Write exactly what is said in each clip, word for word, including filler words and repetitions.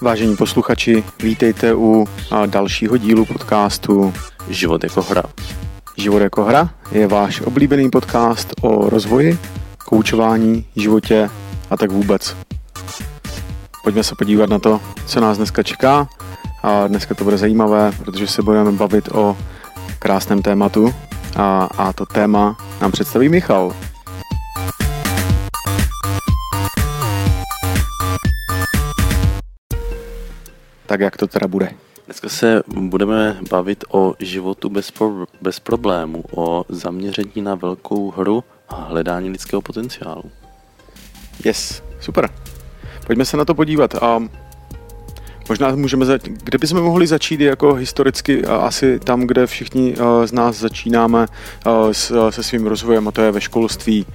Vážení posluchači, vítejte u dalšího dílu podcastu Život jako hra. Život jako hra je váš oblíbený podcast o rozvoji, koučování, životě a tak vůbec. Pojďme se podívat na to, co nás dneska čeká. A dneska to bude zajímavé, protože se budeme bavit o krásném tématu a, a to téma nám představí Michal. Tak jak to teda bude? Dneska se budeme bavit o životu bez, pro, bez problému, o zaměření na velkou hru a hledání lidského potenciálu. Yes, super. Pojďme se na to podívat. A možná můžeme začít, kde bychom mohli začít jako historicky, asi tam, kde všichni z nás začínáme se svým rozvojem, a to je ve školství.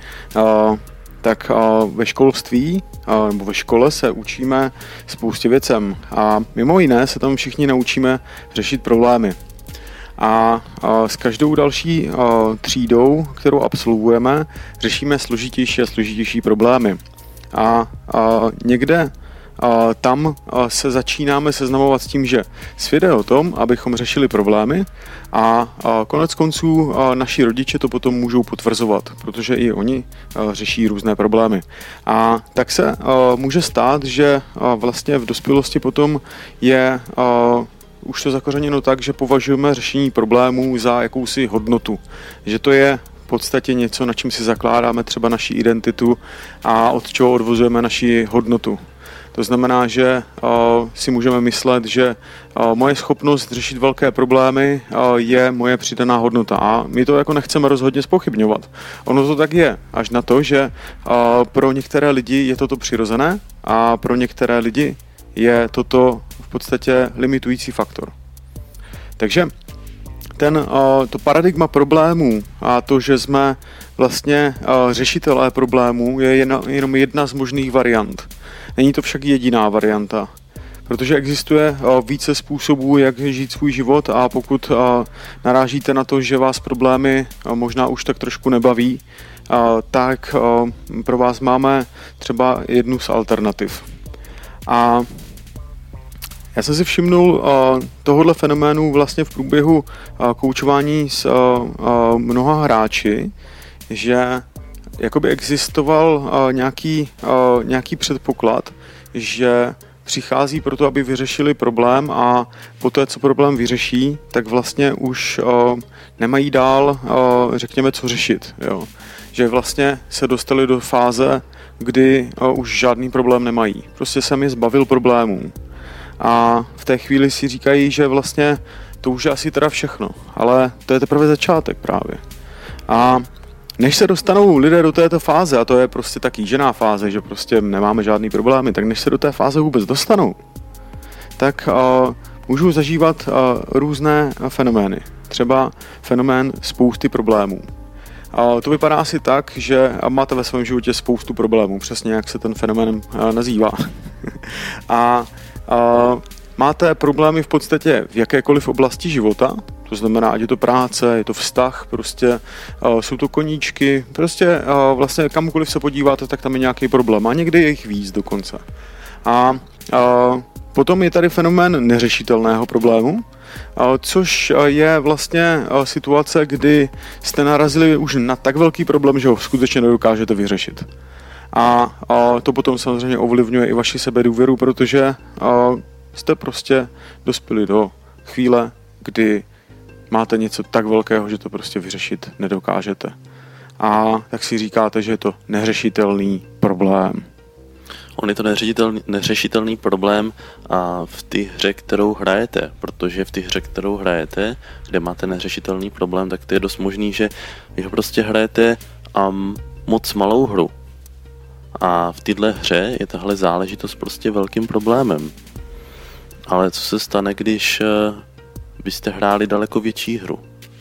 Tak ve školství nebo ve škole se učíme spoustě věcem a mimo jiné se tam všichni naučíme řešit problémy. A s každou další třídou, kterou absolvujeme, řešíme složitější a složitější problémy. A někde A tam se začínáme seznamovat s tím, že svět je o tom, abychom řešili problémy a konec konců naši rodiče to potom můžou potvrzovat, protože i oni řeší různé problémy. A tak se může stát, že vlastně v dospělosti potom je už to zakořeněno tak, že považujeme řešení problémů za jakousi hodnotu, že to je v podstatě něco, na čím si zakládáme třeba naši identitu a od čeho odvozujeme naši hodnotu. To znamená, že uh, si můžeme myslet, že uh, moje schopnost řešit velké problémy uh, je moje přidaná hodnota a my to jako nechceme rozhodně zpochybňovat. Ono to tak je, až na to, že uh, pro některé lidi je toto přirozené a pro některé lidi je toto v podstatě limitující faktor. Takže ten, uh, to paradigma problémů a to, že jsme vlastně uh, řešitelé problémů, je jen, jenom jedna z možných variant. Není to však jediná varianta, protože existuje více způsobů, jak žít svůj život a pokud narážíte na to, že vás problémy možná už tak trošku nebaví, tak pro vás máme třeba jednu z alternativ. A já jsem si všimnul tohohle fenoménu vlastně v průběhu koučování s mnoha hráči, že jakoby existoval uh, nějaký, uh, nějaký předpoklad, že přichází proto, aby vyřešili problém a poté, co problém vyřeší, tak vlastně už uh, nemají dál, uh, řekněme, co řešit. Jo. Že vlastně se dostali do fáze, kdy uh, už žádný problém nemají. Prostě jsem je zbavil problémů. A v té chvíli si říkají, že vlastně to už je asi teda všechno, ale to je teprve začátek právě. A než se dostanou lidé do této fáze, a to je prostě ta kýžená fáze, že prostě nemáme žádný problémy, tak než se do té fáze vůbec dostanou, tak uh, můžou zažívat uh, různé fenomény. Třeba fenomén spousty problémů. Uh, to vypadá asi tak, že máte ve svém životě spoustu problémů, přesně jak se ten fenomén uh, nazývá. a uh, máte problémy v podstatě v jakékoliv oblasti života, to znamená, ať je to práce, je to vztah, prostě uh, jsou to koníčky, prostě uh, vlastně kamkoliv se podíváte, tak tam je nějaký problém a někdy je jich víc dokonce. A uh, potom je tady fenomén neřešitelného problému, uh, což uh, je vlastně uh, situace, kdy jste narazili už na tak velký problém, že ho skutečně nedokážete vyřešit. A uh, to potom samozřejmě ovlivňuje i vaši sebedůvěru, protože uh, jste prostě dospěli do chvíle, kdy máte něco tak velkého, že to prostě vyřešit nedokážete. A tak si říkáte, že je to neřešitelný problém. On je to neřešitelný, neřešitelný problém a v té hře, kterou hrajete, protože v té hře, kterou hrajete, kde máte neřešitelný problém, tak to je dost možný, že vy ho prostě hrajete um, moc malou hru. A v téhle hře je tahle záležitost prostě velkým problémem. Ale co se stane, když uh, byste hráli daleko větší hru?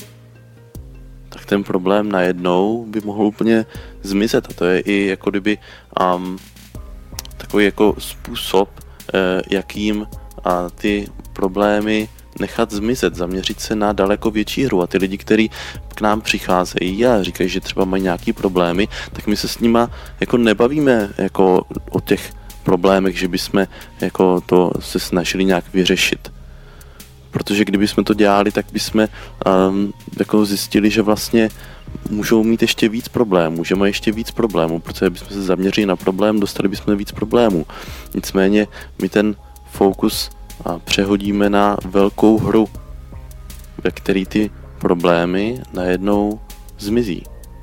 Tak ten problém najednou by mohl úplně zmizet. A to je i jako kdyby um, takový jako způsob, uh, jakým uh, ty problémy nechat zmizet, zaměřit se na daleko větší hru. A ty lidi, kteří k nám přicházejí a říkají, že třeba mají nějaký problémy, tak my se s nima jako nebavíme jako o těch problémech, že bychom jako to se snažili nějak vyřešit. Protože kdybychom to dělali, tak bychom um, jako zjistili, že vlastně můžou mít ještě víc problémů, že mají ještě víc problémů, protože bychom se zaměřili na problém, dostali bychom víc problémů. Nicméně my ten fokus a přehodíme na velkou hru, ve který ty problémy najednou zmizí.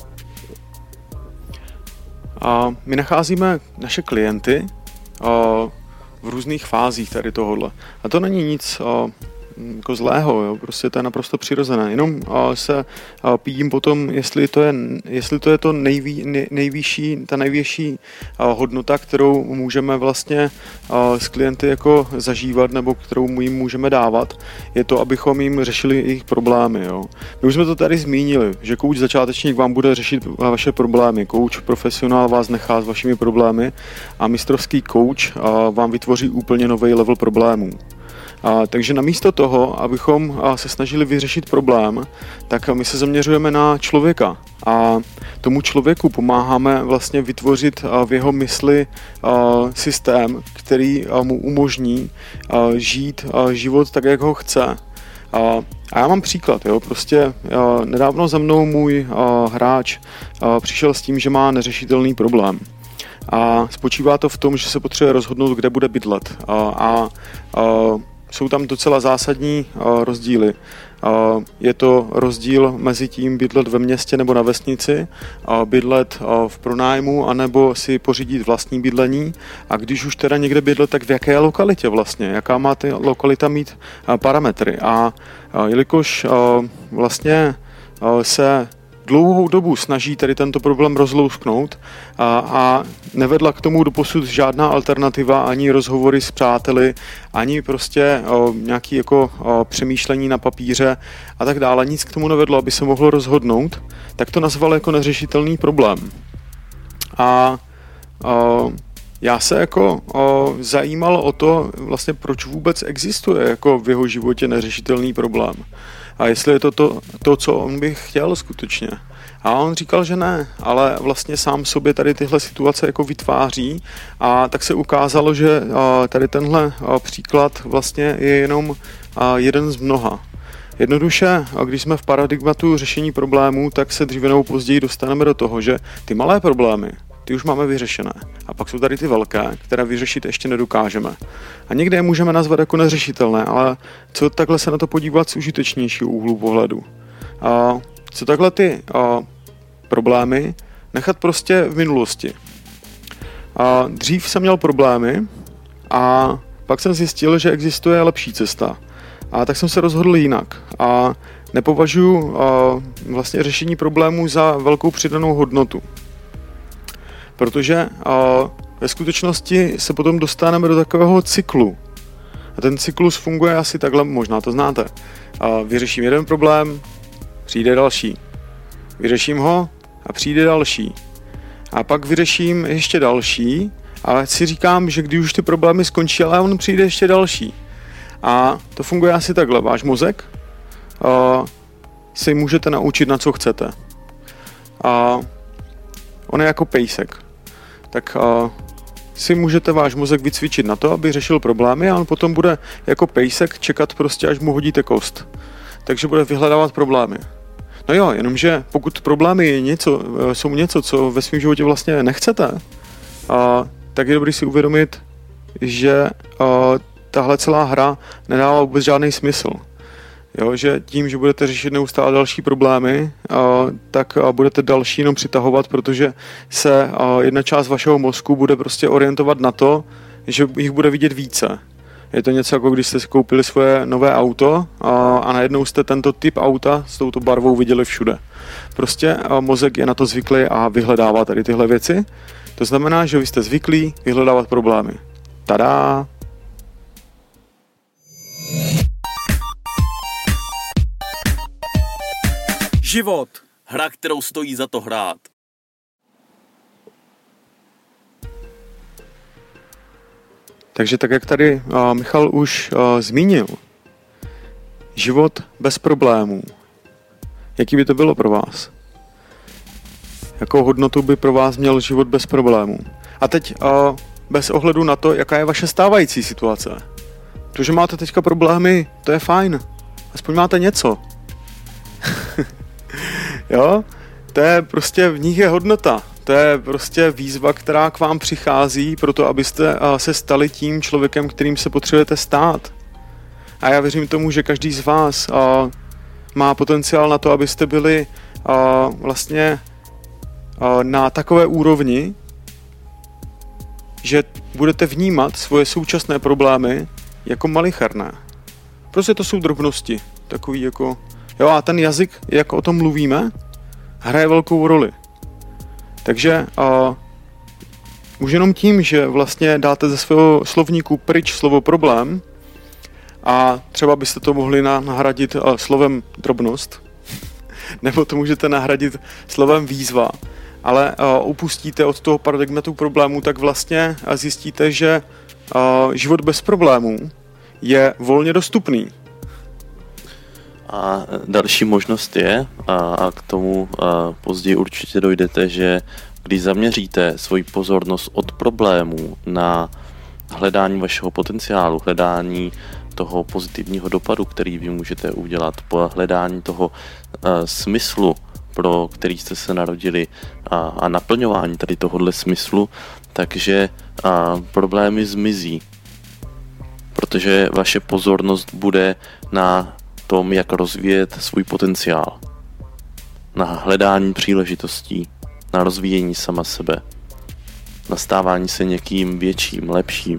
A my nacházíme naše klienty a, v různých fázích tady tohohle. A to není nic a, jako zlého, jo? Prostě to je naprosto přirozené. Jenom a, se a, pídím potom, jestli to je, jestli to, je to nejví, nej, nejvyšší, ta nejvyšší a, hodnota, kterou můžeme vlastně a, s klienty jako zažívat, nebo kterou jim můžeme dát, je to, abychom jim řešili jejich problémy. Jo? My už jsme to tady zmínili, že kouč začátečník vám bude řešit vaše problémy, kouč profesionál vás nechá s vašimi problémy a mistrovský kouč vám vytvoří úplně nový level problémů. A, takže namísto toho, abychom a, se snažili vyřešit problém, tak my se zaměřujeme na člověka a tomu člověku pomáháme vlastně vytvořit a, v jeho mysli a, systém, který a, mu umožní a, žít a, život tak, jak ho chce. A, a já mám příklad, jo, prostě a, nedávno za mnou můj a, hráč a, přišel s tím, že má neřešitelný problém. A spočívá to v tom, že se potřebuje rozhodnout, kde bude bydlet. A, a, a jsou tam docela zásadní uh, rozdíly. Uh, je to rozdíl mezi tím bydlet ve městě nebo na vesnici, uh, bydlet uh, v pronájmu, anebo si pořídit vlastní bydlení. A když už teda někde bydlet, tak v jaké lokalitě vlastně? Jaká má ta lokalita mít uh, parametry? A uh, jelikož uh, vlastně uh, se dlouhou dobu snaží tady tento problém rozlousknout a, a nevedla k tomu doposud žádná alternativa, ani rozhovory s přáteli, ani prostě o, nějaké jako o, přemýšlení na papíře a tak dále. Nic k tomu nevedlo, aby se mohlo rozhodnout, tak to nazval jako neřešitelný problém. A o, já se jako o, zajímal o to, vlastně proč vůbec existuje jako v jeho životě neřešitelný problém. A jestli je to to, to, co on by chtěl skutečně. A on říkal, že ne, ale vlastně sám sobě tady tyhle situace jako vytváří a tak se ukázalo, že tady tenhle příklad vlastně je jenom jeden z mnoha. Jednoduše, když jsme v paradigmatu řešení problémů, tak se dříve nebo později dostaneme do toho, že ty malé problémy, ty už máme vyřešené. A pak jsou tady ty velké, které vyřešit ještě nedokážeme. A někde je můžeme nazvat jako neřešitelné, ale co takhle se na to podívat z užitečnějšího úhlu pohledu. A co takhle ty a, problémy nechat prostě v minulosti. A dřív jsem měl problémy a pak jsem zjistil, že existuje lepší cesta. A tak jsem se rozhodl jinak. A nepovažuji a, vlastně řešení problémů za velkou přidanou hodnotu. Protože a, ve skutečnosti se potom dostaneme do takového cyklu. A ten cyklus funguje asi takhle, možná to znáte. A vyřeším jeden problém, přijde další. Vyřeším ho a přijde další. A pak vyřeším ještě další a si říkám, že když už ty problémy skončí, ale on přijde ještě další. A to funguje asi takhle. Váš mozek a, si můžete naučit, na co chcete. A on je jako pejsek. Tak a, si můžete váš mozek vycvičit na to, aby řešil problémy a on potom bude jako pejsek čekat prostě, až mu hodíte kost. Takže bude vyhledávat problémy. No jo, jenomže pokud problémy je něco, jsou něco, co ve svém životě vlastně nechcete, a, tak je dobré si uvědomit, že a, tahle celá hra nedává vůbec žádný smysl. Jo, že tím, že budete řešit neustále další problémy, a, tak a budete další jenom přitahovat, protože se a, jedna část vašeho mozku bude prostě orientovat na to, že jich bude vidět více. Je to něco jako když jste si koupili svoje nové auto a, a najednou jste tento typ auta s touto barvou viděli všude. Prostě a, mozek je na to zvyklý a vyhledává tady tyhle věci. To znamená, že vy jste zvyklí vyhledávat problémy. Tada! Život. Hra, kterou stojí za to hrát. Takže tak, jak tady uh, Michal už uh, zmínil, život bez problémů. Jaký by to bylo pro vás? Jakou hodnotu by pro vás měl život bez problémů? A teď uh, bez ohledu na to, jaká je vaše stávající situace. To, že máte teďka problémy, to je fajn. Aspoň máte něco. Jo? To je prostě, v nich je hodnota. To je prostě výzva, která k vám přichází proto, abyste se stali tím člověkem, kterým se potřebujete stát. A já věřím tomu, že každý z vás má potenciál na to, abyste byli vlastně na takové úrovni, že budete vnímat svoje současné problémy jako malicherné. Prostě to jsou drobnosti. Takový jako... Jo, a ten jazyk, jak o tom mluvíme, hraje velkou roli. Takže uh, už jenom tím, že vlastně dáte ze svého slovníku pryč slovo problém a třeba byste to mohli nahradit uh, slovem drobnost, nebo to můžete nahradit slovem výzva, ale uh, upustíte od toho paradigmatu problémů, tak vlastně zjistíte, že uh, život bez problémů je volně dostupný. A další možnost je, a k tomu později určitě dojdete, že když zaměříte svoji pozornost od problémů na hledání vašeho potenciálu, hledání toho pozitivního dopadu, který vy můžete udělat, po hledání toho smyslu, pro který jste se narodili a, a naplňování tady tohohle smyslu, takže a, problémy zmizí. Protože vaše pozornost bude na tom, jak rozvíjet svůj potenciál, na hledání příležitostí, na rozvíjení sama sebe, na stávání se někým větším, lepším.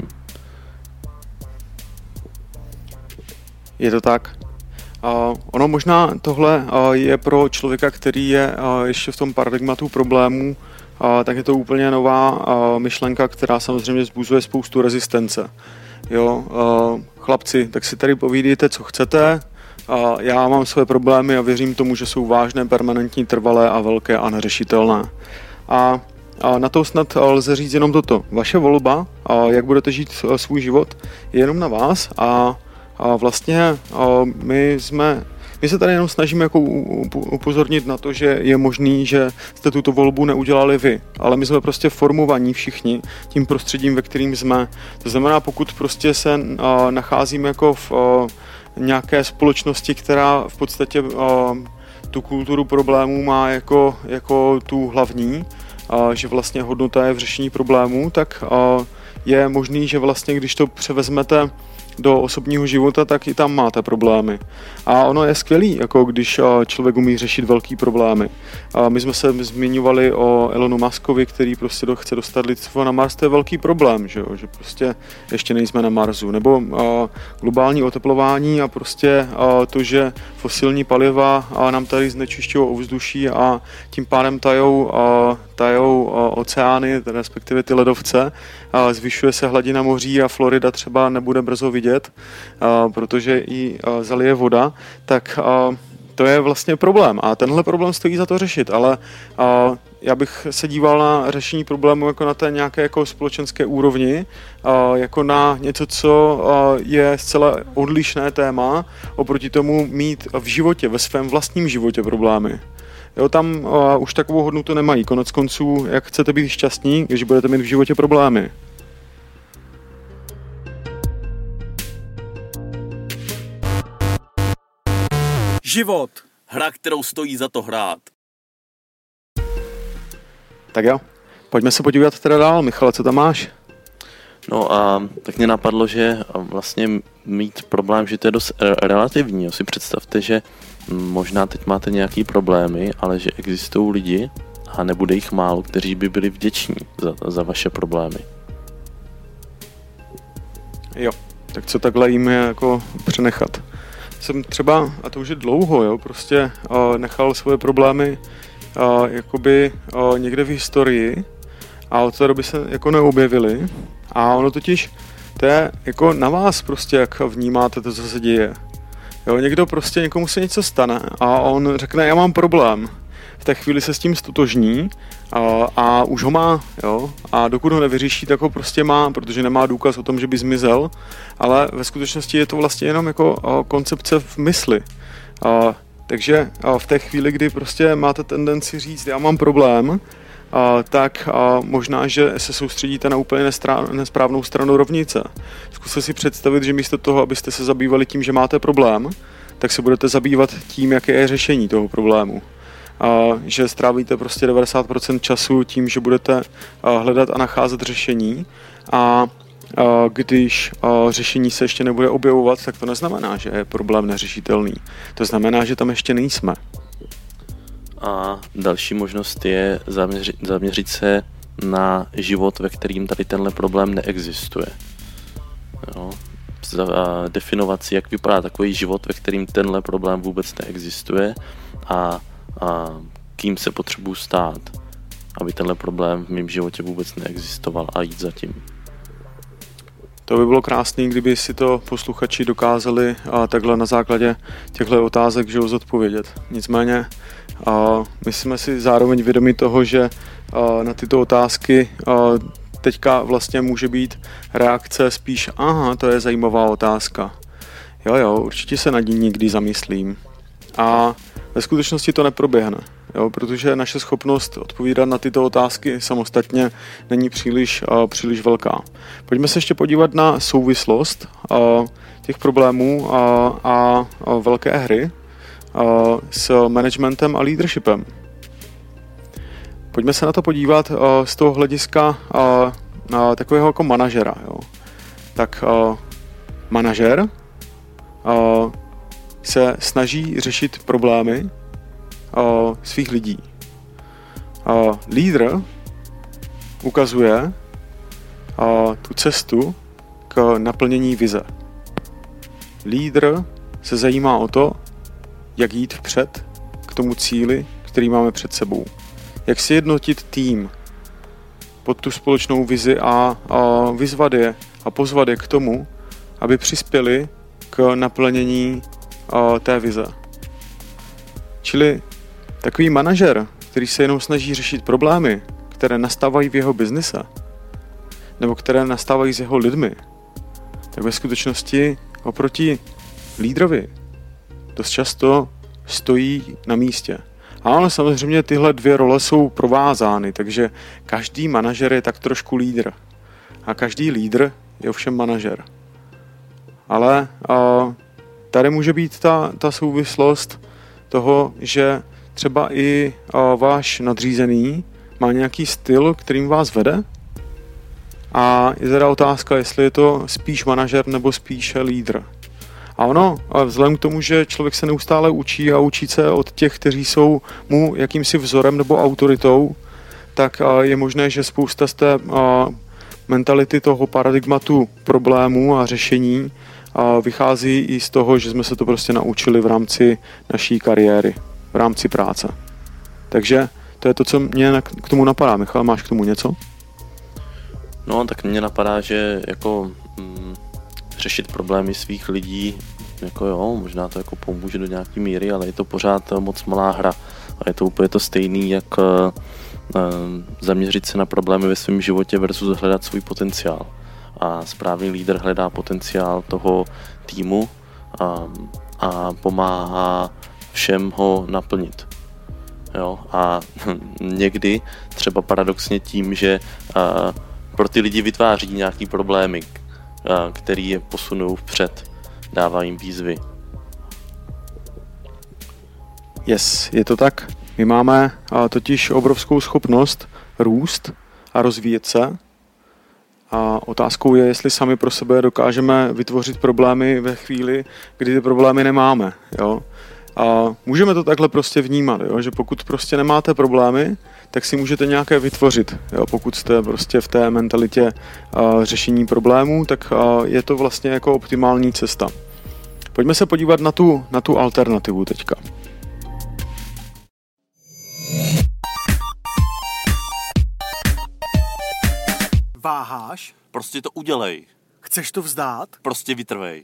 Je to tak. Uh, ono možná tohle uh, je pro člověka, který je uh, ještě v tom paradigmatu problémů, uh, tak je to úplně nová uh, myšlenka, která samozřejmě vzbuzuje spoustu rezistence. Jo, uh, chlapci, tak si tady povídejte, co chcete. Uh, já mám své problémy a věřím tomu, že jsou vážné, permanentní, trvalé a velké a neřešitelné. A, a na to snad lze říct jenom toto. Vaše volba, uh, jak budete žít svůj život, je jenom na vás a A vlastně a my jsme, my se tady jenom snažíme jako upozornit na to, že je možný, že jste tuto volbu neudělali vy, ale my jsme prostě formovaní všichni tím prostředím, ve kterým jsme. To znamená, pokud prostě se a, nacházíme jako v a, nějaké společnosti, která v podstatě a, tu kulturu problémů má jako, jako tu hlavní, a, že vlastně hodnota je v řešení problémů, tak a, je možný, že vlastně když to převezmete do osobního života, tak i tam máte problémy. A ono je skvělý, jako když člověk umí řešit velký problémy. A my jsme se zmiňovali o Elonu Muskovi, který prostě do, chce dostat lidstvo na Mars, to je velký problém, že, jo? Že prostě ještě nejsme na Marsu. Nebo a, globální oteplování a prostě a, to, že fosilní paliva a nám tady znečišťují ovzduší a tím pádem tajou, a, tajou a, oceány, respektive ty ledovce, a zvyšuje se hladina moří a Florida třeba nebude brzo vidět, a, protože ji a, zalije voda, tak a, to je vlastně problém a tenhle problém stojí za to řešit, ale a, já bych se díval na řešení problému jako na té nějaké jako společenské úrovni, a, jako na něco, co a, je zcela odlišné téma, oproti tomu mít v životě, ve svém vlastním životě problémy. Jo, tam uh, už takovou hodnotu nemají. Konec konců, jak chcete být šťastní, když budete mít v životě problémy. Život. Hra, kterou stojí za to hrát. Tak jo, pojďme se podívat teda dál. Michale, co tam máš? No a tak mě napadlo, že vlastně mít problém, že to je dost relativní. Si představte, že možná teď máte nějaký problémy, ale že existují lidi, a nebude jich málo, kteří by byli vděční za, za vaše problémy. Jo, tak co takhle jim je jako přenechat? Jsem třeba, a to už je dlouho, jo, prostě uh, nechal svoje problémy uh, jakoby uh, někde v historii a od té doby se jako neobjevily. A ono totiž, to je jako na vás prostě, jak vnímáte to, co se děje. Jo, někdo prostě, někomu se něco stane a on řekne, já mám problém. V té chvíli se s tím stotožní a, a už ho má, jo. A dokud ho nevyřeší, tak ho prostě má, protože nemá důkaz o tom, že by zmizel. Ale ve skutečnosti je to vlastně jenom jako a, koncepce v mysli. A, takže a v té chvíli, kdy prostě máte tendenci říct, já mám problém, tak možná, že se soustředíte na úplně nesprávnou stranu rovnice. Zkuste si představit, že místo toho, abyste se zabývali tím, že máte problém, tak se budete zabývat tím, jaké je řešení toho problému. Že strávíte prostě devadesát procent času tím, že budete hledat a nacházet řešení, a když řešení se ještě nebude objevovat, tak to neznamená, že je problém neřešitelný. To znamená, že tam ještě nejsme. A další možnost je zaměřit, zaměřit se na život, ve kterým tady tenhle problém neexistuje. Jo. Definovat si, jak vypadá takový život, ve kterým tenhle problém vůbec neexistuje, a, a kým se potřebuji stát, aby tenhle problém v mém životě vůbec neexistoval, a jít za tím. To by bylo krásný, kdyby si to posluchači dokázali a takhle na základě těchto otázek, že ho zodpovědět. Nicméně a my jsme si zároveň vědomi toho, že a na tyto otázky a teďka vlastně může být reakce spíš, aha, to je zajímavá otázka. Jo, jo, určitě se nad ní někdy zamyslím. A ve skutečnosti to neproběhne, jo, protože naše schopnost odpovídat na tyto otázky samostatně není příliš, uh, příliš velká. Pojďme se ještě podívat na souvislost uh, těch problémů uh, a uh, velké hry uh, s managementem a leadershipem. Pojďme se na to podívat uh, z toho hlediska uh, na takového jako manažera. Jo. Tak uh, manažer uh, se snaží řešit problémy uh, svých lidí. Uh, lídr ukazuje uh, tu cestu k naplnění vize. Lídr se zajímá o to, jak jít vpřed k tomu cíli, který máme před sebou. Jak sjednotit tým pod tu společnou vizi a, a vyzvat je a pozvat je k tomu, aby přispěli k naplnění a, té vize. Čili takový manažer, který se jenom snaží řešit problémy, které nastávají v jeho biznise, nebo které nastávají s jeho lidmi, tak ve skutečnosti oproti lídrovi dost často stojí na místě. A ono samozřejmě tyhle dvě role jsou provázány, takže každý manažer je tak trošku lídr. A každý lídr je ovšem manažer. Ale a, tady může být ta, ta souvislost toho, že třeba i a, váš nadřízený má nějaký styl, kterým vás vede. A je teda otázka, jestli je to spíš manažer nebo spíše lídr. A ono, vzhledem k tomu, že člověk se neustále učí a učí se od těch, kteří jsou mu jakýmsi vzorem nebo autoritou, tak je možné, že spousta z té mentality toho paradigmatu problémů a řešení vychází i z toho, že jsme se to prostě naučili v rámci naší kariéry, v rámci práce. Takže to je to, co mě k tomu napadá. Michal, máš k tomu něco? No, tak mě napadá, že jako mm, řešit problémy svých lidí, jako jo, možná to jako pomůže do nějaký míry, ale je to pořád moc malá hra. A je to úplně to stejný, jak uh, zaměřit se na problémy ve svém životě versus hledat svůj potenciál. A správný lídr hledá potenciál toho týmu a, a pomáhá všem ho naplnit. Jo? A někdy třeba paradoxně tím, že uh, pro ty lidi vytváří nějaký problémy, který je posunou vpřed, dává jim výzvy. Yes, je to tak. My máme totiž obrovskou schopnost růst a rozvíjet se. A otázkou je, jestli sami pro sebe dokážeme vytvořit problémy ve chvíli, kdy ty problémy nemáme. Jo? A můžeme to takhle prostě vnímat, jo? Že pokud prostě nemáte problémy, tak si můžete nějaké vytvořit. Jo? Pokud jste prostě v té mentalitě a, řešení problémů, tak a, je to vlastně jako optimální cesta. Pojďme se podívat na tu, na tu alternativu teďka. Váháš? Prostě to udělej. Chceš to vzdát? Prostě vytrvej.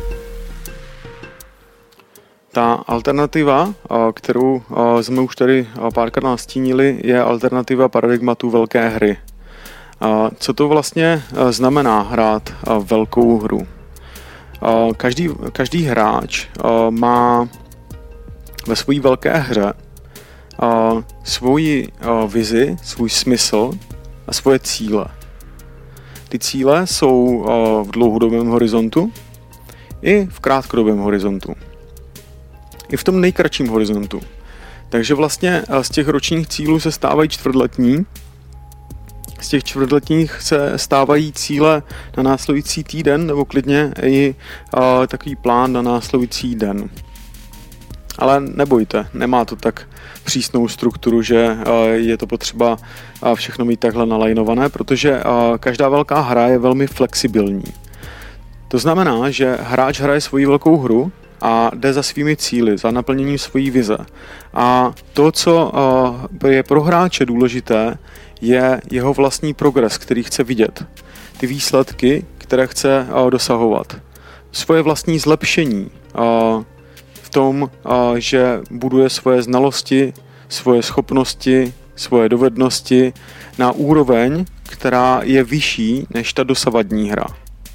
Ta alternativa, kterou jsme už tady párkrát nastínili, je alternativa paradigmatu velké hry. Co to vlastně znamená hrát velkou hru? Každý, každý hráč má ve své velké hře uh, svoji uh, vizi, svůj smysl a svoje cíle. Ty cíle jsou uh, v dlouhodobém horizontu i v krátkodobém horizontu. I v tom nejkratším horizontu. Takže vlastně uh, z těch ročních cílů se stávají čtvrtletní. Z těch čtvrtletních se stávají cíle na následující týden nebo klidně i uh, takový plán na následující den. Ale nebojte, nemá to tak přísnou strukturu, že uh, je to potřeba uh, všechno mít takhle nalajnované, protože uh, každá velká hra je velmi flexibilní. To znamená, že hráč hraje svoji velkou hru a jde za svými cíli, za naplněním svojí vize. A to, co uh, je pro hráče důležité, je jeho vlastní progres, který chce vidět. Ty výsledky, které chce uh, dosahovat. Svoje vlastní zlepšení uh, v tom, uh, že buduje svoje znalosti, svoje schopnosti, svoje dovednosti na úroveň, která je vyšší než ta dosavadní hra.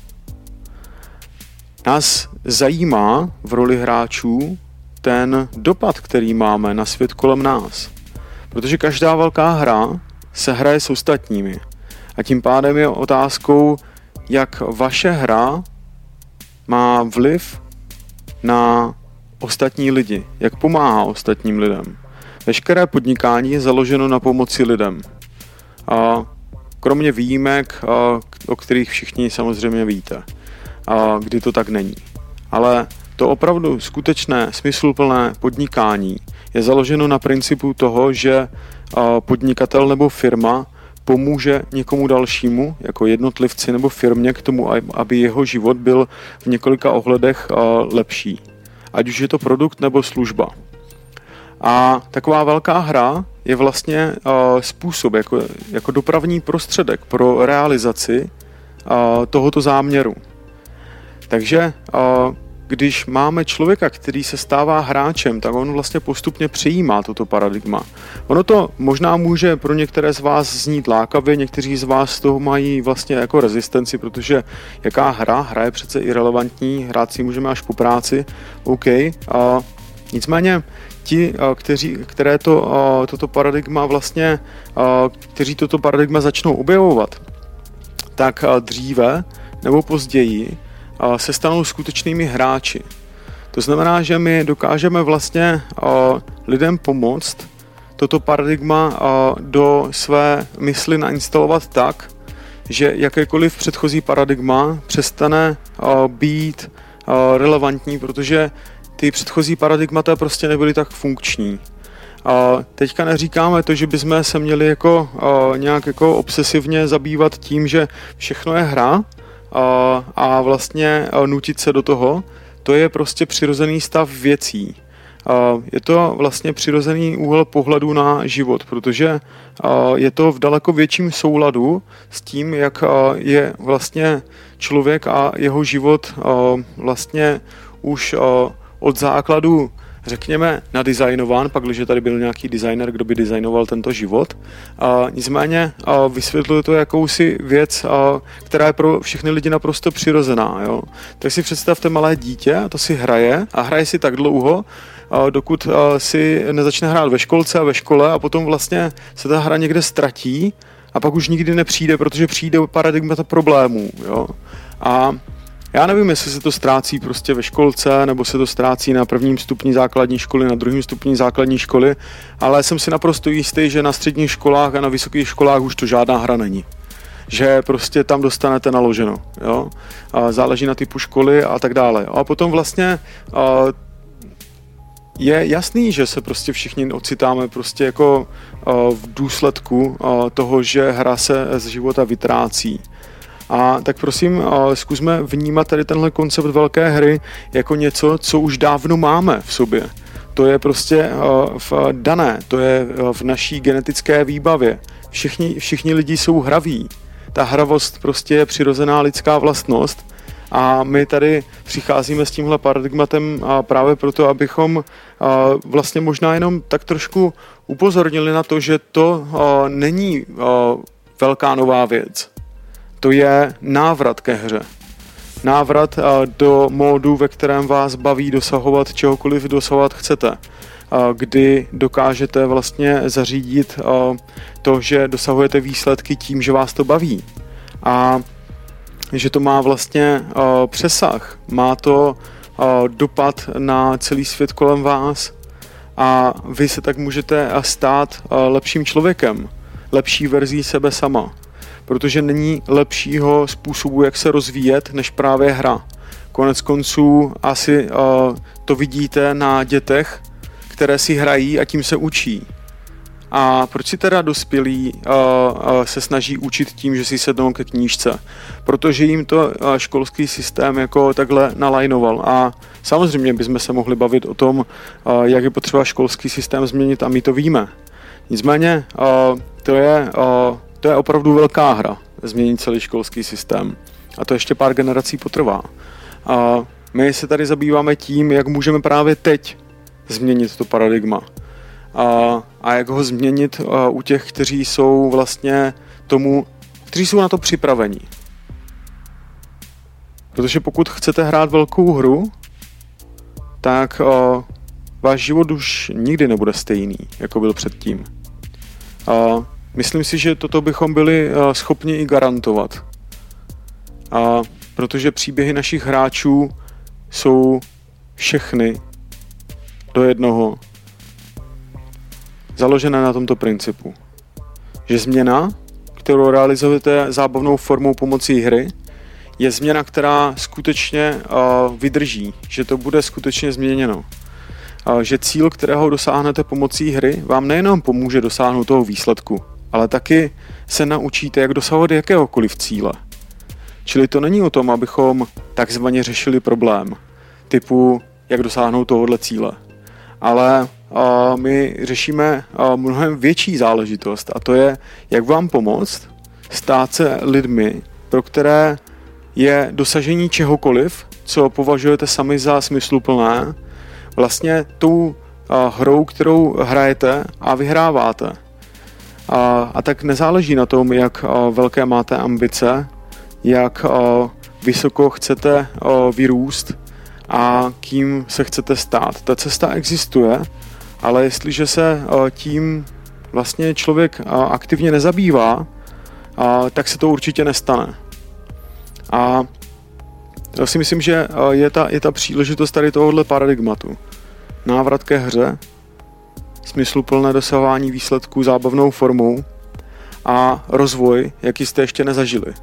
Nás zajímá v roli hráčů ten dopad, který máme na svět kolem nás. Protože každá velká hra se hraje s ostatními. A tím pádem je otázkou, jak vaše hra má vliv na ostatní lidi, jak pomáhá ostatním lidem. Veškeré podnikání je založeno na pomoci lidem. A kromě výjimek, o kterých všichni samozřejmě víte, a kdy to tak není. Ale to opravdu skutečné, smysluplné podnikání je založeno na principu toho, že podnikatel nebo firma pomůže někomu dalšímu, jako jednotlivci nebo firmě, k tomu, aby jeho život byl v několika ohledech lepší. Ať už je to produkt nebo služba. A taková velká hra je vlastně způsob, jako, jako dopravní prostředek pro realizaci tohoto záměru. Takže když máme člověka, který se stává hráčem, tak on vlastně postupně přejímá toto paradigma. Ono to možná může pro některé z vás znít lákavě, někteří z vás z toho mají vlastně jako rezistenci, protože jaká hra? Hra je přece irelevantní, hrát si můžeme až po práci, OK. A nicméně ti, kteří, které to, toto paradigma vlastně, kteří toto paradigma začnou objevovat, tak dříve nebo později se stanou skutečnými hráči. To znamená, že my dokážeme vlastně lidem pomoct toto paradigma do své mysli nainstalovat tak, že jakékoliv předchozí paradigma přestane být relevantní, protože ty předchozí paradigmata prostě nebyly tak funkční. Teďka neříkáme to, že bychom se měli jako nějak jako obsesivně zabývat tím, že všechno je hra, a vlastně nutit se do toho, to je prostě přirozený stav věcí. Je to vlastně přirozený úhel pohledu na život, protože je to v daleko větším souladu s tím, jak je vlastně člověk a jeho život vlastně už od základu, řekněme, nadizajnován, pak, když tady byl nějaký designer, kdo by designoval tento život. A nicméně a vysvětluje to jakousi věc, a, která je pro všechny lidi naprosto přirozená. Jo? Tak si představte malé dítě, to si hraje a hraje si tak dlouho, a dokud a, si nezačne hrát ve školce a ve škole a potom vlastně se ta hra někde ztratí a pak už nikdy nepřijde, protože přijde paradigmata problémů. Jo? A já nevím, jestli se to ztrácí prostě ve školce, nebo se to ztrácí na prvním stupni základní školy, na druhém stupni základní školy, ale jsem si naprosto jistý, že na středních školách a na vysokých školách už to žádná hra není. Že prostě tam dostanete naloženo, jo? A záleží na typu školy a tak dále. A potom vlastně a je jasný, že se prostě všichni ocitáme prostě jako v důsledku toho, že hra se z života vytrácí. A tak prosím, zkusme vnímat tady tenhle koncept velké hry jako něco, co už dávno máme v sobě. To je prostě v dané, to je v naší genetické výbavě. Všichni, všichni lidi jsou hraví. Ta hravost prostě je přirozená lidská vlastnost a my tady přicházíme s tímhle paradigmatem právě proto, abychom vlastně možná jenom tak trošku upozornili na to, že to není velká nová věc. To je návrat ke hře. Návrat do módu, ve kterém vás baví dosahovat čehokoliv dosahovat chcete. kdy dokážete vlastně zařídit to, že dosahujete výsledky tím, že vás to baví. A že to má vlastně přesah, má to dopad na celý svět kolem vás a vy se tak můžete stát lepším člověkem, lepší verzí sebe sama. Protože není lepšího způsobu, jak se rozvíjet, než právě hra. Konec konců asi uh, to vidíte na dětech, které si hrají a tím se učí. A proč si teda dospělí uh, uh, se snaží učit tím, že si sednou ke knížce? Protože jim to uh, školský systém jako takhle nalajnoval. A samozřejmě bychom se mohli bavit o tom, uh, jak je potřeba školský systém změnit a my to víme. Nicméně uh, to je... Uh, To je opravdu velká hra, změnit celý školský systém. A to ještě pár generací potrvá. A my se tady zabýváme tím, jak můžeme právě teď změnit to paradigma. A, a jak ho změnit u těch, kteří jsou vlastně tomu, kteří jsou na to připraveni. Protože pokud chcete hrát velkou hru, tak a, váš život už nikdy nebude stejný, jako byl předtím. A, Myslím si, že toto bychom byli schopni i garantovat. A protože příběhy našich hráčů jsou všechny do jednoho založené na tomto principu. Že změna, kterou realizujete zábavnou formou pomocí hry, je změna, která skutečně vydrží, že to bude skutečně změněno. Že cíl, kterého dosáhnete pomocí hry, vám nejenom pomůže dosáhnout toho výsledku, ale taky se naučíte, jak dosahovat jakéhokoliv cíle. Čili to není o tom, abychom takzvaně řešili problém, typu, jak dosáhnout tohohle cíle. Ale a, my řešíme a, mnohem větší záležitost a to je, jak vám pomoct stát se lidmi, pro které je dosažení čehokoliv, co považujete sami za smysluplné, vlastně tou a, hrou, kterou hrajete a vyhráváte. A, a tak nezáleží na tom, jak a, velké máte ambice, jak a, vysoko chcete a, vyrůst a kým se chcete stát. Ta cesta existuje, ale jestliže se a, tím vlastně člověk a, aktivně nezabývá, a, tak se to určitě nestane. A já si myslím, že a, je, ta, je ta příležitost tady tohohle paradigmatu. Návrat ke hře, smysluplné dosahování výsledků zábavnou formou a rozvoj, jaký jste ještě nezažili.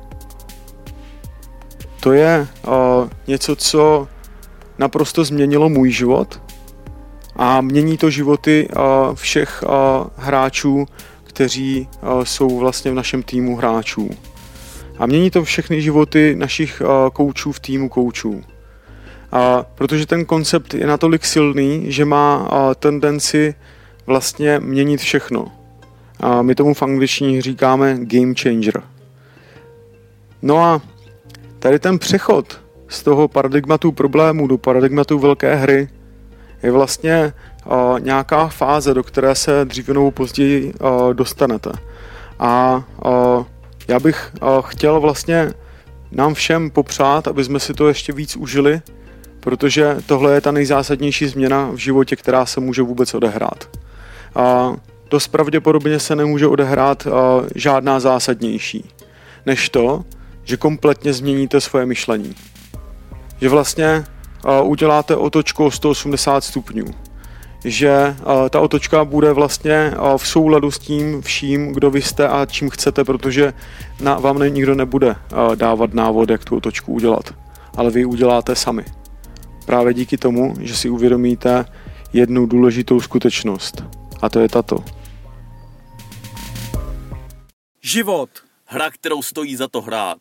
To je uh, něco, co naprosto změnilo můj život a mění to životy uh, všech uh, hráčů, kteří uh, jsou vlastně v našem týmu hráčů. A mění to všechny životy našich uh, koučů v týmu koučů. A protože ten koncept je natolik silný, že má uh, tendenci vlastně měnit všechno. A my tomu v angličtině říkáme game changer. No a tady ten přechod z toho paradigmatu problémů do paradigmatu velké hry je vlastně uh, nějaká fáze, do které se dříve nebo později uh, dostanete. A uh, já bych uh, chtěl vlastně nám všem popřát, aby jsme si to ještě víc užili, protože tohle je ta nejzásadnější změna v životě, která se může vůbec odehrát. A dost pravděpodobně se nemůže odehrát uh, žádná zásadnější, než to, že kompletně změníte svoje myšlení. Že vlastně uh, uděláte otočku o sto osmdesát stupňů. Že uh, ta otočka bude vlastně uh, v souladu s tím vším, kdo vy jste a čím chcete, protože na, vám ne, nikdo nebude uh, dávat návod, jak tu otočku udělat. Ale vy ji uděláte sami. Právě díky tomu, že si uvědomíte jednu důležitou skutečnost. A to je tato. Život. Hra, kterou stojí za to hrát.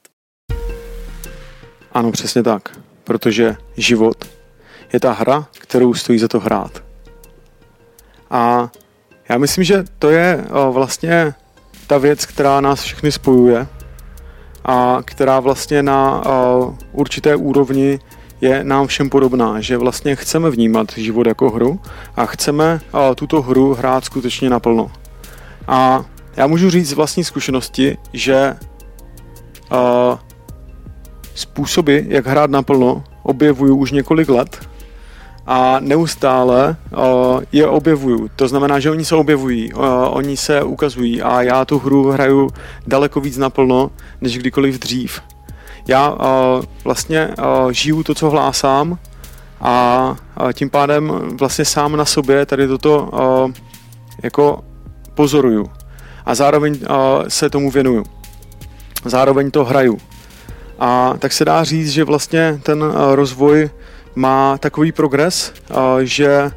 Ano, přesně tak. Protože život je ta hra, kterou stojí za to hrát. A já myslím, že to je vlastně ta věc, která nás všechny spojuje a která vlastně na určité úrovni je nám všem podobná, že vlastně chceme vnímat život jako hru a chceme tuto hru hrát skutečně naplno. A já můžu říct z vlastní zkušenosti, že uh, způsoby, jak hrát naplno, objevuju už několik let a neustále uh, je objevuju. To znamená, že oni se objevují, uh, oni se ukazují a já tu hru hraju daleko víc naplno, než kdykoliv dřív. Já uh, vlastně uh, žiju to, co hlásám a uh, tím pádem vlastně sám na sobě tady toto uh, jako pozoruju a zároveň uh, se tomu věnuju. Zároveň to hraju. A tak se dá říct, že vlastně ten uh, rozvoj má takový progres, uh, že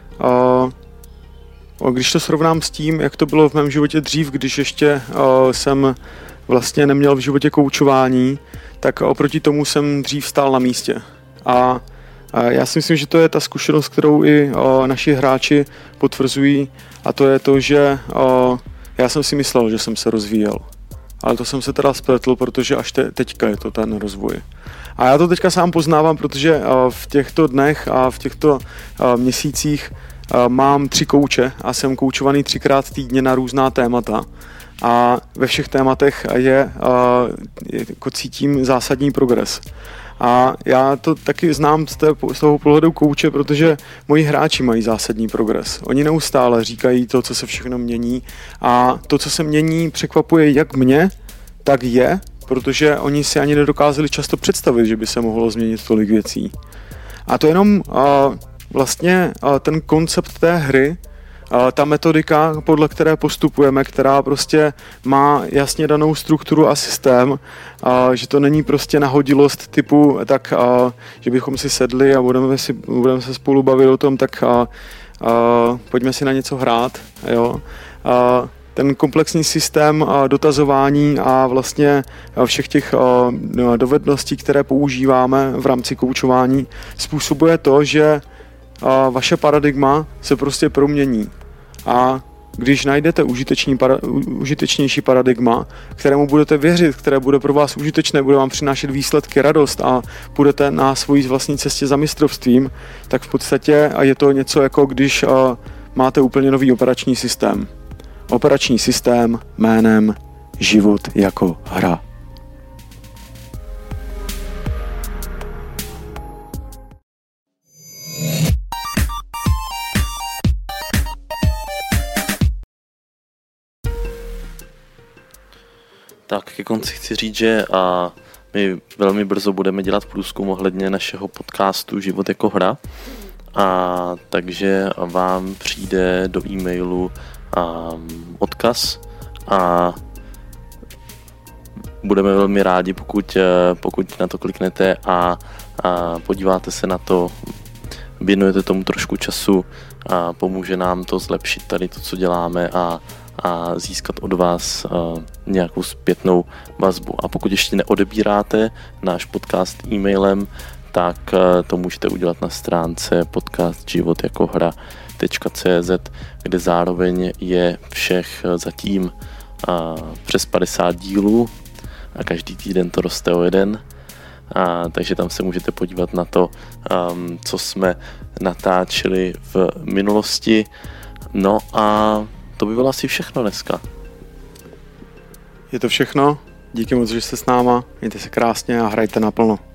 uh, když to srovnám s tím, jak to bylo v mém životě dřív, když ještě uh, jsem vlastně neměl v životě koučování, tak oproti tomu jsem dřív stál na místě. A uh, já si myslím, že to je ta zkušenost, kterou i uh, naši hráči potvrzují, a to je to, že uh, já jsem si myslel, že jsem se rozvíjel. Ale to jsem se teda spletl, protože až te- teďka je to ten rozvoj. A já to teďka sám poznávám, protože v těchto dnech a v těchto měsících mám tři kouče a jsem koučovaný třikrát týdně na různá témata. A ve všech tématech je, je jako cítím zásadní progres. A já to taky znám z, té, z toho pohledu kouče, protože moji hráči mají zásadní progres. Oni neustále říkají to, co se všechno mění, a to, co se mění, překvapuje jak mě, tak je, protože oni si ani nedokázali často představit, že by se mohlo změnit tolik věcí. A to jenom uh, vlastně uh, ten koncept té hry, uh, ta metodika, podle které postupujeme, která prostě má jasně danou strukturu a systém, uh, že to není prostě nahodilost typu, tak uh, že bychom si sedli a budeme, si, budeme se spolu bavit o tom, tak uh, uh, pojďme si na něco hrát, jo. Uh, Ten komplexní systém dotazování a vlastně všech těch dovedností, které používáme v rámci koučování, způsobuje to, že vaše paradigma se prostě promění. A když najdete užitečný, para, užitečnější paradigma, kterému budete věřit, které bude pro vás užitečné, bude vám přinášet výsledky, radost a budete na svojí vlastní cestě za mistrovstvím, tak v podstatě je to něco jako když máte úplně nový operační systém. Operační systém jménem Život jako hra. Tak ke konci chci říct, že a my velmi brzo budeme dělat průzkum ohledně našeho podcastu Život jako hra. A takže vám přijde do e-mailu um, odkaz a budeme velmi rádi, pokud, pokud na to kliknete a, a podíváte se na to, věnujete tomu trošku času a pomůže nám to zlepšit tady to, co děláme, a, a získat od vás uh, nějakou zpětnou vazbu. A pokud ještě neodebíráte náš podcast e-mailem, tak uh, to můžete udělat na stránce podcast život jako hra tečka cé zet, kde zároveň je všech zatím uh, přes padesát dílů a každý týden to roste o jeden. A, takže tam se můžete podívat na to, um, co jsme natáčeli v minulosti. No a to by bylo asi všechno dneska. Je to všechno. Díky moc, že jste s náma. Mějte se krásně a hrajte naplno.